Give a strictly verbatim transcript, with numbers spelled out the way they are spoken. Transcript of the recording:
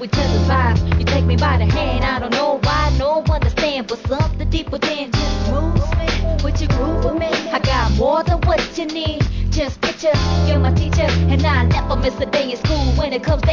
each other's vibes. You take me by the hand, I don't know why, no understand, but something deeper than just movement. Would you groove with me? I got more than what you need. Just picture, you're my teacher, and I never miss a day in school when it comes to